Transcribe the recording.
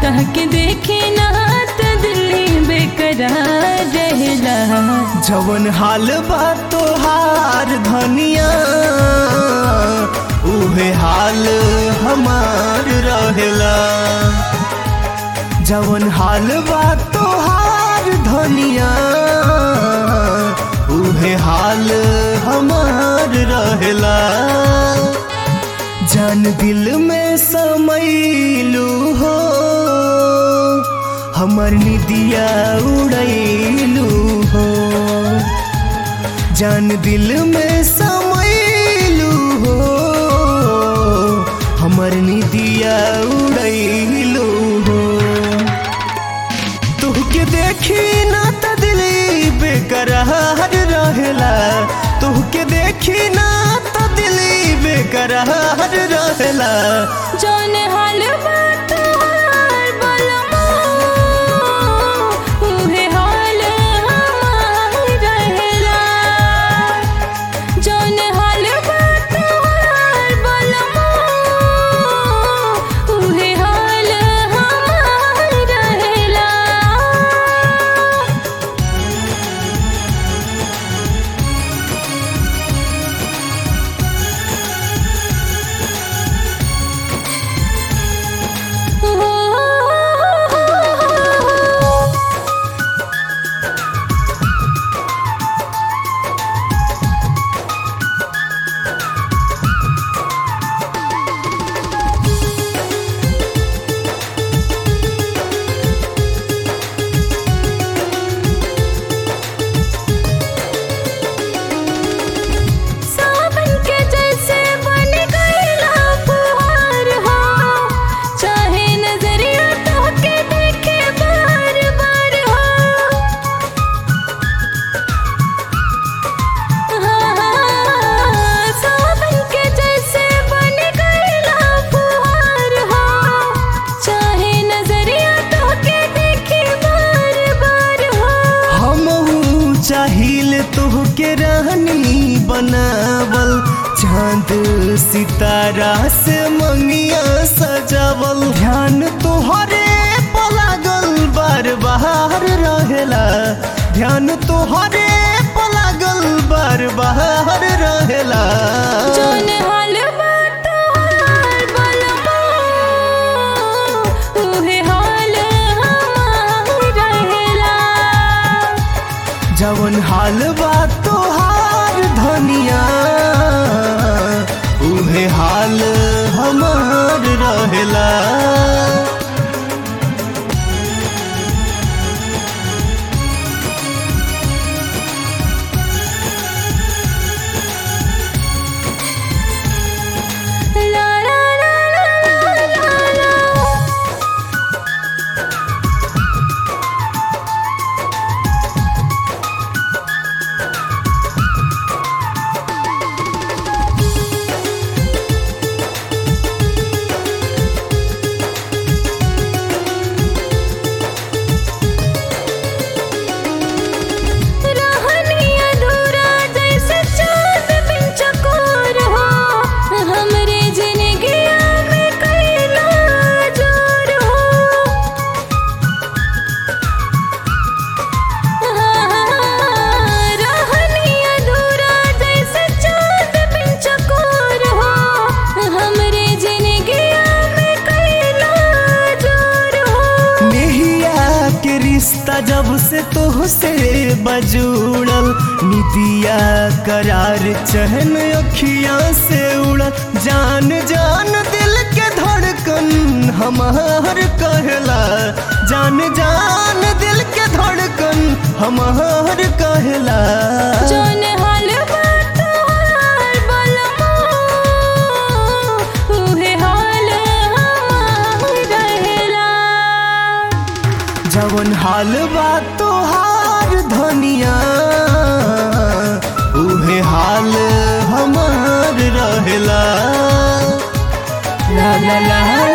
तह के देखे ना त दिल बेकरार रहेला। जवन हाल बा तोहार धनिया उहे हाल हमार रहेला। जवन हाल बा तोहार धनिया उहे हाल हमार रहेला। जान दिल में समैलू हो हमर निदिया उड़ैलू हो। जान दिल में समैलू हो हमर निदिया उड़ैलू हो। तुहके देखी ना त दिल बेकरार रहेला। तुहके देखी ना त दिल बेकरार रहेला। जौन हाल बा तोहार बलमा उहे हाल हमार रहेला। जौन हाल बा तोहार बलमा उहे हाल हमार रहेला। चाहिल तोहके रानी बनावल चांद सितारा से मंगिया सजावल। ध्यान तोहरे पलागल बार बार रहेला। ध्यान तोहरे पलागल बार बार रहेला। जौन हाल बा तोहार बलमा उहे हाल हमार रहेला। जवन हाल बा तोहार धनिया उहे हाल हमार रहेला। जब से तोहसे बजुड़ल निदिया करार चहन अखियां से उड़ल। जान जान दिल के धड़कन हमार कहला। जान जान दिल के धड़कन हमार कहला। जौन हाल बा तोहार बलमा उहे हाल हमार रहेला। जवन हाल बा तोहार धनिया उहे हाल हमार रहेला। ला ला ला